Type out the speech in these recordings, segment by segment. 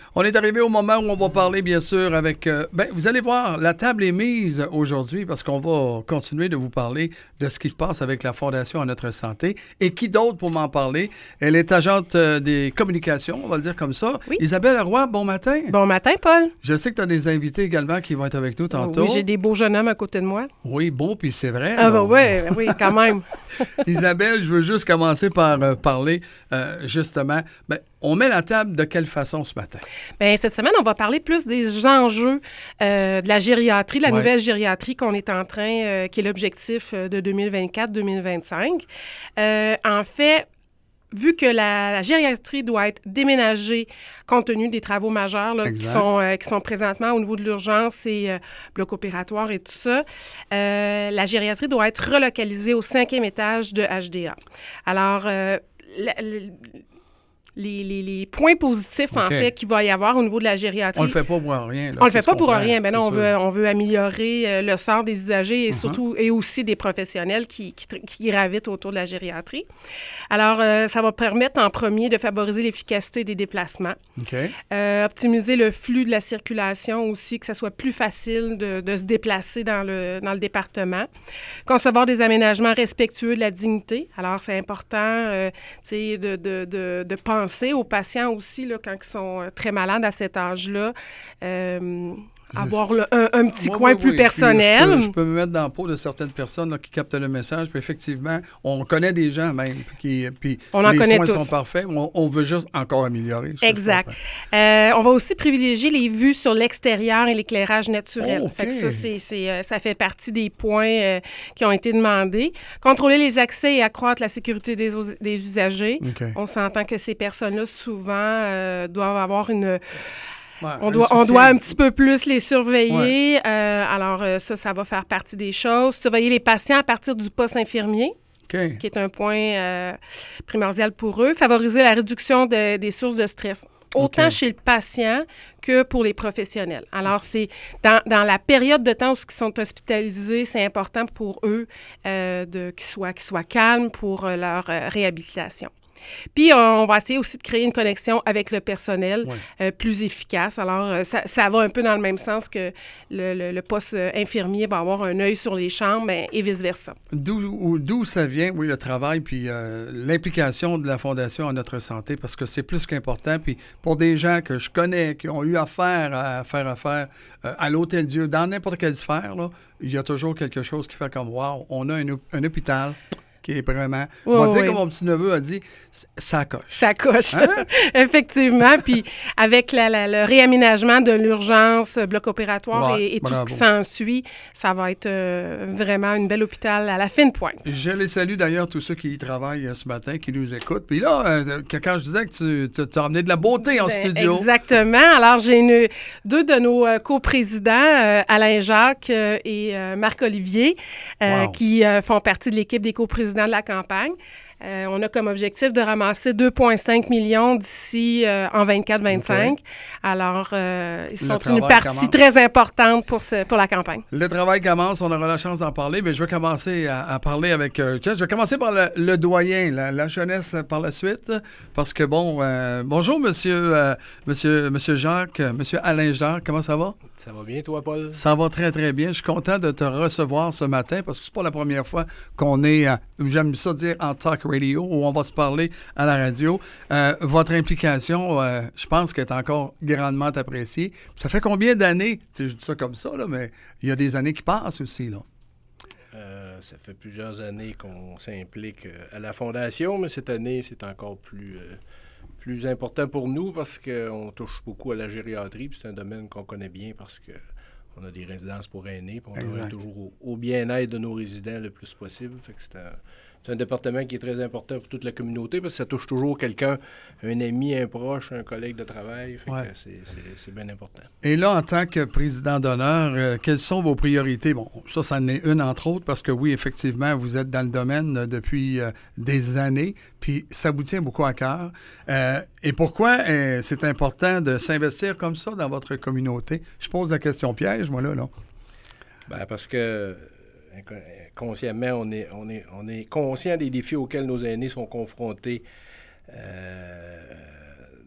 On est arrivé au moment où on va parler, bien sûr, avec... vous allez voir, la table est mise aujourd'hui parce qu'on va continuer de vous parler de ce qui se passe avec la Fondation à notre santé. Et qui d'autre pour m'en parler? Elle est agente des communications, on va le dire comme ça. Oui. Isabelle Roy, bon matin. Bon matin, Paul. Je sais que tu as des invités également qui vont être avec nous tantôt. Oui, j'ai des beaux jeunes hommes à côté de moi. Oui, bon, puis c'est vrai. Ah oui, quand même. Isabelle, je veux juste commencer par parler, justement, on met la table de quelle façon ce matin? Bien, cette semaine, on va parler plus des enjeux de la gériatrie, de la nouvelle gériatrie qu'on est en train, qui est l'objectif de 2024-2025. En fait, vu que la gériatrie doit être déménagée compte tenu des travaux majeurs là, qui sont présentement au niveau de l'urgence et bloc opératoire et tout ça, la gériatrie doit être relocalisée au 5e étage de HDA. Alors, les points positifs, en fait, qu'il va y avoir au niveau de la gériatrie. On le fait pas pour rien. Là, on le fait pas pour rien. Mais non, on veut améliorer le sort des usagers et surtout, et aussi des professionnels qui gravitent autour de la gériatrie. Alors, ça va permettre en premier de favoriser l'efficacité des déplacements. Optimiser le flux de la circulation aussi, que ça soit plus facile de se déplacer dans le département. Concevoir des aménagements respectueux de la dignité. Alors, c'est important, de penser aux patients aussi, là, quand ils sont très malades à cet âge-là, avoir un petit coin plus personnel. Je peux me mettre dans la peau de certaines personnes là, qui captent le message. Puis effectivement, on connaît des gens même, puis les soins sont parfaits. On veut juste encore améliorer. Exact. On va aussi privilégier les vues sur l'extérieur et l'éclairage naturel. Fait que ça fait partie des points qui ont été demandés. Contrôler les accès et accroître la sécurité des usagers. On s'entend que ces personnes-là, souvent, doivent avoir une... On doit un petit peu plus les surveiller. Alors, ça va faire partie des choses. Surveiller les patients à partir du poste infirmier, qui est un point primordial pour eux. Favoriser la réduction des sources de stress, autant chez le patient que pour les professionnels. Alors, c'est dans la période de temps où ils sont hospitalisés, c'est important pour eux qu'ils soient calmes pour leur réhabilitation. Puis, on va essayer aussi de créer une connexion avec le personnel plus efficace. Alors, ça va un peu dans le même sens que le poste infirmier va avoir un œil sur les chambres et vice-versa. D'où ça vient, le travail, puis l'implication de la Fondation à notre santé, parce que c'est plus qu'important. Puis, pour des gens que je connais, qui ont eu affaire à l'Hôtel-Dieu, dans n'importe quelle sphère, là, il y a toujours quelque chose qui fait comme « Wow, on a un hôpital ». Qui est vraiment... On va dire que mon petit-neveu a dit, ça coche. Ça coche, effectivement. Puis avec le réaménagement de l'urgence, bloc opératoire et tout ce qui s'ensuit, ça va être vraiment une belle hôpital à la fine pointe. Je les salue d'ailleurs, tous ceux qui y travaillent ce matin, qui nous écoutent. Puis là, quand je disais que tu as amené de la beauté en studio. Exactement. Alors, j'ai deux de nos coprésidents, Alain Jacques et Marc-Olivier, qui font partie de l'équipe des coprésidents de la campagne. On a comme objectif de ramasser 2,5 millions d'ici en 24-25. Alors, ils sont une partie très importante pour la campagne. Le travail commence, on aura la chance d'en parler, mais je vais commencer à parler avec... je vais commencer par le doyen, la jeunesse par la suite, parce que bonjour, monsieur Jacques, monsieur Alain Jacques, comment ça va? Ça va bien, toi, Paul? Ça va très, très bien. Je suis content de te recevoir ce matin parce que c'est pas la première fois qu'on est, j'aime ça dire, en talk radio, où on va se parler à la radio. Votre implication, je pense qu'elle est encore grandement appréciée. Ça fait combien d'années? Je dis ça comme ça, là, mais il y a des années qui passent aussi, là. Ça fait plusieurs années qu'on s'implique à la Fondation, mais cette année, c'est encore plus important pour nous parce qu'on touche beaucoup à la gériatrie, puis c'est un domaine qu'on connaît bien parce qu'on a des résidences pour aînés, puis on travaille toujours au bien-être de nos résidents le plus possible. Fait que c'est un département qui est très important pour toute la communauté parce que ça touche toujours quelqu'un, un ami, un proche, un collègue de travail. Fait que c'est bien important. Et là, en tant que président d'honneur, quelles sont vos priorités? Bon, ça en est une, entre autres, parce que oui, effectivement, vous êtes dans le domaine depuis des années, puis ça vous tient beaucoup à cœur. Et pourquoi c'est important de s'investir comme ça dans votre communauté? Je pose la question piège, moi, là. Bien, parce que... consciemment, on est conscient des défis auxquels nos aînés sont confrontés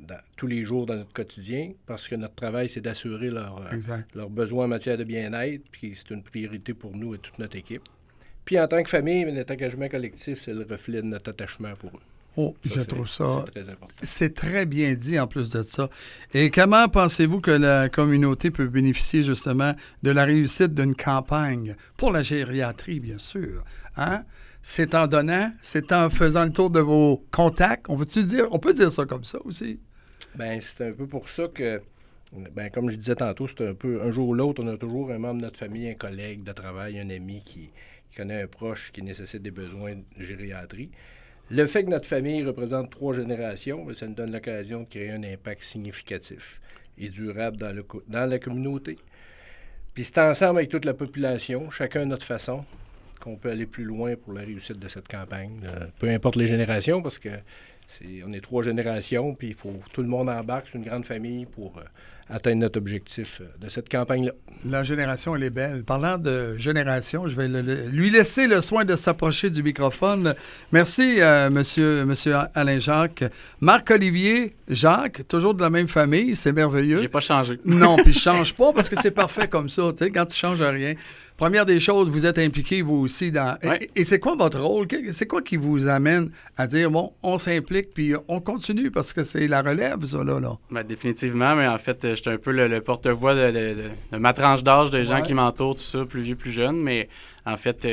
tous les jours dans notre quotidien, parce que notre travail, c'est d'assurer leurs besoins en matière de bien-être, puis c'est une priorité pour nous et toute notre équipe. Puis en tant que famille, notre engagement collectif, c'est le reflet de notre attachement pour eux. Oh, je trouve ça... C'est très important. C'est très bien dit en plus de ça. Et comment pensez-vous que la communauté peut bénéficier justement de la réussite d'une campagne pour la gériatrie, bien sûr? Hein? C'est en donnant, c'est en faisant le tour de vos contacts. On peut dire ça comme ça aussi? Bien, c'est un peu pour ça que, comme je disais tantôt, c'est un jour ou l'autre, on a toujours un membre de notre famille, un collègue de travail, un ami qui connaît un proche qui nécessite des besoins de gériatrie. Le fait que notre famille représente 3 générations, ça nous donne l'occasion de créer un impact significatif et durable dans la communauté. Puis c'est ensemble avec toute la population, chacun à notre façon, qu'on peut aller plus loin pour la réussite de cette campagne. Peu importe les générations, parce que on est 3 générations, puis il faut tout le monde embarque, c'est une grande famille pour atteindre notre objectif de cette campagne-là. La génération, elle est belle. Parlant de génération, je vais lui laisser le soin de s'approcher du microphone. Merci, monsieur Alain Jacques. Marc-Olivier Jacques, toujours de la même famille, c'est merveilleux. J'ai pas changé. Non, puis je change pas parce que c'est parfait comme ça, tu sais, quand tu changes rien. Première des choses, vous êtes impliqué, vous aussi, dans... Ouais. Et c'est quoi votre rôle? C'est quoi qui vous amène à dire, bon, on s'implique, puis on continue, parce que c'est la relève, ça, là? Ben, définitivement, mais en fait, je suis un peu le porte-voix de ma tranche d'âge, des gens qui m'entourent, tout ça, plus vieux, plus jeunes, mais en fait,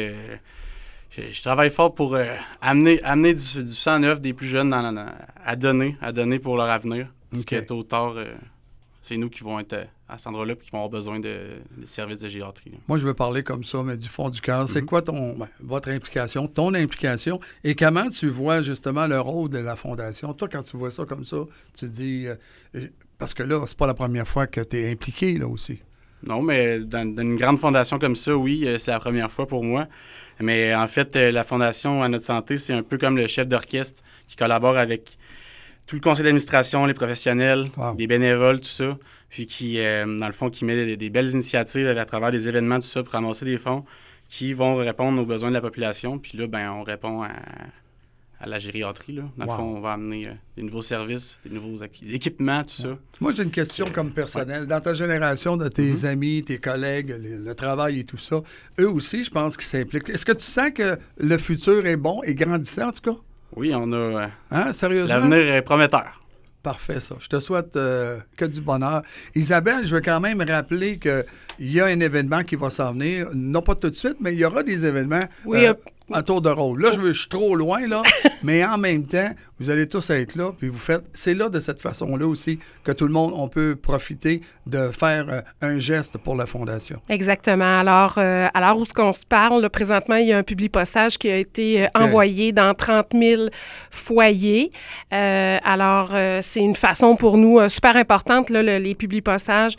je travaille fort pour amener du sang neuf des plus jeunes à donner pour leur avenir, parce que tôt ou tard, c'est nous qui vont être à cet endroit-là et qui vont avoir besoin des services de gériatrie. Là. Moi, je veux parler comme ça, mais du fond du cœur. C'est quoi votre implication, ton implication, et comment tu vois justement le rôle de la Fondation? Toi, quand tu vois ça comme ça, tu dis... parce que là, c'est pas la première fois que tu es impliqué, là, aussi. Non, mais dans une grande fondation comme ça, oui, c'est la première fois pour moi. Mais en fait, la Fondation à notre santé, c'est un peu comme le chef d'orchestre qui collabore avec tout le conseil d'administration, les professionnels, les bénévoles, tout ça, puis qui, dans le fond, qui met des belles initiatives à travers des événements, tout ça, pour ramasser des fonds qui vont répondre aux besoins de la population. Puis là, on répond à la gériatrie. Là. Dans le fond, on va amener des nouveaux services, des nouveaux équipements, tout ça. Moi, j'ai une question comme personnelle. Dans ta génération, de tes amis, tes collègues, le travail et tout ça, eux aussi, je pense qu'ils s'impliquent. Est-ce que tu sens que le futur est bon et grandissant, en tout cas? Oui, on a... Sérieusement? L'avenir est prometteur. Parfait, ça. Je te souhaite que du bonheur. Isabelle, je veux quand même rappeler qu'il y a un événement qui va s'en venir. Non pas tout de suite, mais il y aura des événements à tour de rôle. Là, je suis trop loin, là, mais en même temps, vous allez tous être là, puis vous faites... C'est là, de cette façon-là aussi, que tout le monde, on peut profiter de faire un geste pour la Fondation. Exactement. Alors, à l'heure où on se parle, là, présentement, il y a un publipostage qui a été envoyé dans 30 000 foyers. Alors, c'est une façon pour nous super importante, là, les publipostages,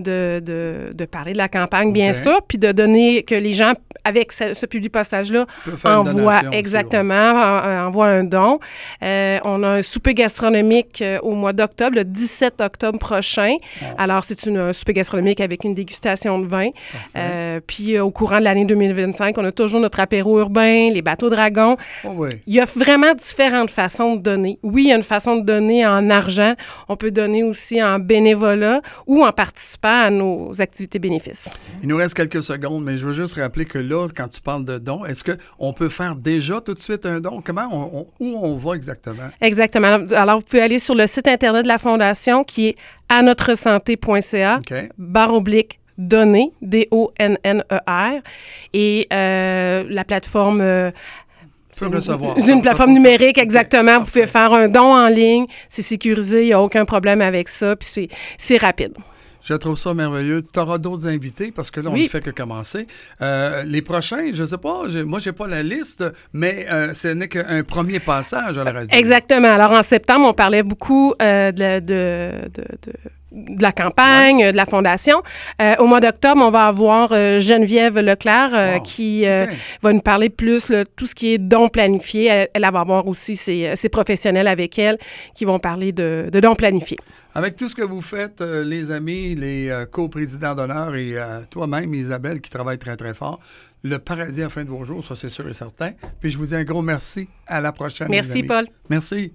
de parler de la campagne, bien sûr, puis de donner que les gens, avec ce publipostage-là, envoient envoient un don. On a un souper gastronomique au mois d'octobre, le 17 octobre prochain. Alors, c'est un souper gastronomique avec une dégustation de vin. Puis, au courant de l'année 2025, on a toujours notre apéro urbain, les bateaux dragons. Il y a vraiment différentes façons de donner. Oui, il y a une façon de donner en argent. On peut donner aussi en bénévolat ou en participant à nos activités bénéfices. Il nous reste quelques secondes, mais je veux juste rappeler que là, quand tu parles de dons, est-ce qu'on peut faire déjà tout de suite un don? Comment où on va exactement? Exactement. Alors, vous pouvez aller sur le site Internet de la Fondation qui est anotresanté.ca /donner, DONNER. Et la plateforme... une plateforme numérique, exactement. Vous pouvez faire un don en ligne. C'est sécurisé. Il n'y a aucun problème avec ça. Puis c'est rapide. Je trouve ça merveilleux. Tu auras d'autres invités parce que là, on ne fait que commencer. Les prochains, je ne sais pas, moi, je n'ai pas la liste, mais ce n'est qu'un premier passage à la radio. Exactement. Alors, en septembre, on parlait beaucoup de la campagne, de la Fondation. Au mois d'octobre, on va avoir Geneviève Leclerc qui va nous parler plus tout ce qui est dons planifiés. Elle va avoir aussi ses professionnels avec elle qui vont parler de dons planifiés. Avec tout ce que vous faites, les amis, les coprésidents d'honneur et toi-même, Isabelle, qui travaille très, très fort, le paradis à la fin de vos jours, ça c'est sûr et certain. Puis je vous dis un gros merci. À la prochaine. Merci, Paul. Merci.